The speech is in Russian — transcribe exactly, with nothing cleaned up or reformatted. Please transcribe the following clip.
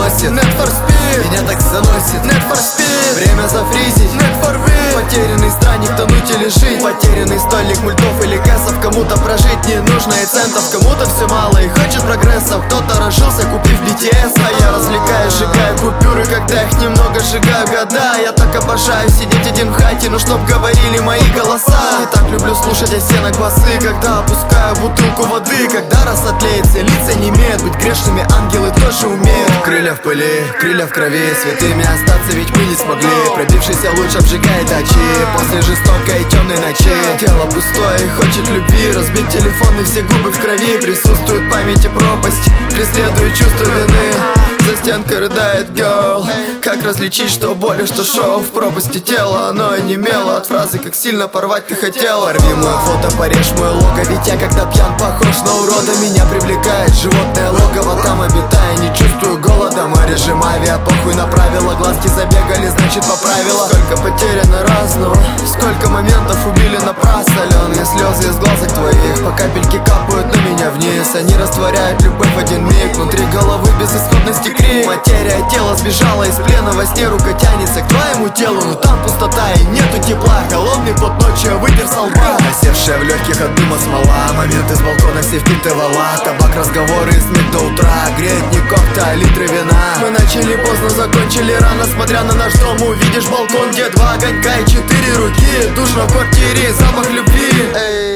носит Need for Speed, меня так заносит Need for Speed, время зафризить Need for Speed, потерянный странник, тонуть или жить. Потерянный стольник мультов или кэсов. Кому-то прожить не нужно и центов, кому-то все мало и хочет прогресса. Кто-то разжился, купив би ти эс. А я развлекаю, сжигаю купюры, когда их немного сжигаю года. Я так обожаю сидеть один в хате, ну чтоб говорили мои голоса. И так люблю слушать осенок басы, когда опускаю бутылку воды. Когда рассотлеется, лица не имеют быть грешными, ангелы тоже умеют. Крылья в пыли, крылья в крови, святыми остаться ведь мы не смогли. Пробившийся луч обжигает очи после жестокой и темной ночи. Тело пустое и хочет любви, разбить телефон и все губы в крови. Присутствует в памяти пропасть, преследует чувство вины. За стенкой рыдает girl. Как различить, что боль, что шоу? В пропасти тела оно онемело от фразы «как сильно порвать ты хотела». Порви мое фото, порежь мое лого, ведь я когда пьян похож на урода. Меня привлекает животное логово, там обитая не чувствую голода. Мой режим авиа, похуй на правила, глазки забегали, значит по правилам. Сколько потеряно разного, сколько моментов убили напрасно. Соленые слезы из глазок твоих по капельке капают на меня вниз. Они растворяют любовь в один миг, внутри головы безысходности крик. Материя тела сбежала из плена, во сне рука тянется к твоему телу, но там пустота и нету тепла. Холодный пот ночью вытер со лба, осевшая в легких от дыма смола. Моменты с балкона все впиты вала. Табак, разговоры с миг до утра. Греет не кофта, а литры вина. Мы начали поздно, закончили рано. Смотря на наш дом, увидишь балкон, где два огонька и четыре руки. Душно в квартире, запах любви. Эй.